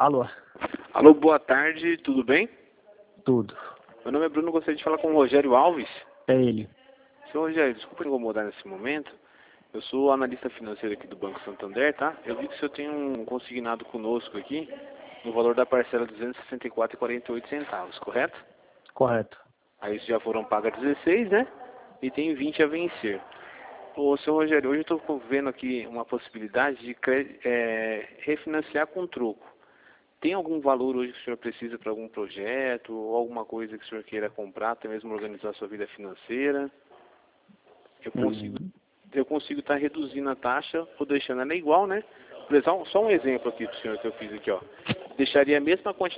Alô? Alô, boa tarde, tudo bem? Tudo. Meu nome é Bruno, gostaria de falar com o Rogério Alves. É ele. Senhor Rogério, desculpa incomodar nesse momento. Eu sou analista financeiro aqui do Banco Santander, tá? Eu vi que o senhor tem um consignado conosco aqui, no valor da parcela de R$ 264,48, correto? Correto. Aí já foram pagas 16, né? E tem 20 a vencer. Ô, senhor Rogério, hoje eu estou vendo aqui uma possibilidade de refinanciar com troco. Tem algum valor hoje que o senhor precisa para algum projeto, ou alguma coisa que o senhor queira comprar, até mesmo organizar a sua vida financeira? Eu consigo estar reduzindo a taxa ou deixando ela igual, né? Por exemplo, só um exemplo aqui para o senhor que eu fiz aqui, ó. Deixaria a mesma quantidade